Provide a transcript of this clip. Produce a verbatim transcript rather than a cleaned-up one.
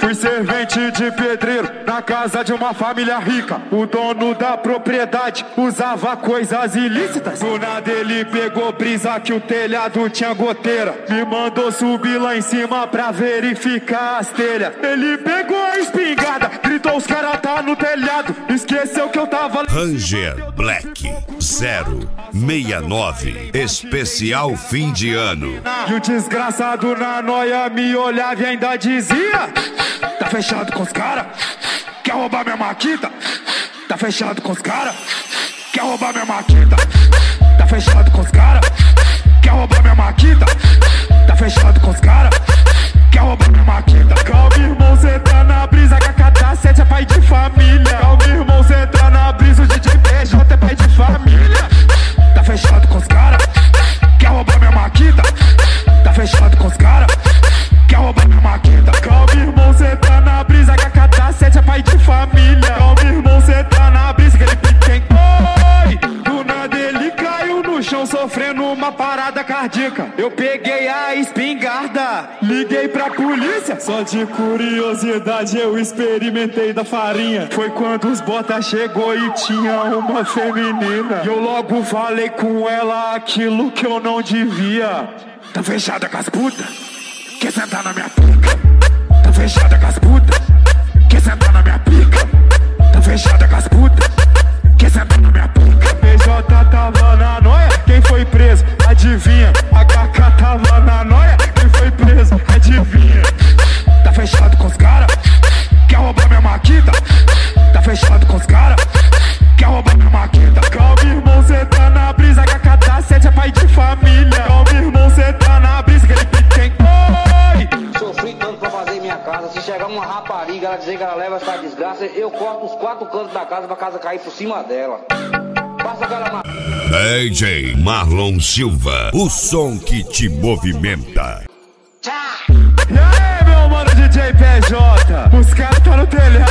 Fui servente de pedreiro na casa de uma família rica. O dono da propriedade usava coisas ilícitas. Do nada ele pegou brisa que o telhado tinha goteira. Me mandou subir lá em cima pra verificar as telhas. Ele pegou a espingarda, gritou os caras tá no telhado. Esqueceu que eu tava... Ranger Black zero seis nove especial fim de ano. E o desgraçado na noia me olhava e ainda dizia: tá fechado com os cara? Quer roubar minha maquita? Tá fechado com os cara? Quer roubar minha maquita? Tá fechado com os cara? Quer roubar minha maquita? Tá fechado com os cara? Quer roubar minha maquita? Calma, irmão, cê tá na brisa. K K T sete é pai de família. Calma, irmão, cê tá na brisa. O D J P J é pai de família. Tá fechado com os cara? Quer roubar minha maquita? Tá fechado com os cara? Quer roubar minha maquita? Calma, irmão, cê tá na brisa. K K T sete é pai de família. Calma, irmão, cê tá na brisa. Que ele tem. Oi! Do nada ele caiu no chão sofrendo uma parada cardíaca. Eu peguei a espingarda, liguei pra polícia. Só de curiosidade eu experimentei da farinha. Foi quando os botas chegou e tinha uma feminina. E eu logo falei com ela aquilo que eu não devia. Tá fechada com as putas? Quer sentar na minha pica? Tá fechada com as putas? Quer sentar na minha pica? Tá fechada com as putas? Quer sentar na minha pica? P J tava na noia, quem foi preso? Adivinha? A K K tava na noia, quem foi preso? Adivinha? Tá fechado com os cara? Quer roubar minha maquita? Tá fechado com os cara? Quer roubar minha maquita? Calma, irmão, cê tá na brisa. K K T sete é pai de família. Calma, irmão, cê tá na brisa. Que ele tem. Oi! Sofri tanto pra fazer minha casa. Se chegar uma rapariga, ela dizer que ela leva essa desgraça, eu corto os quatro cantos da casa pra casa cair por cima dela. Passa aquela ma... D J Marlon Silva, o som que te movimenta. E aí, meu mano D J P J? Os caras tá no telhado.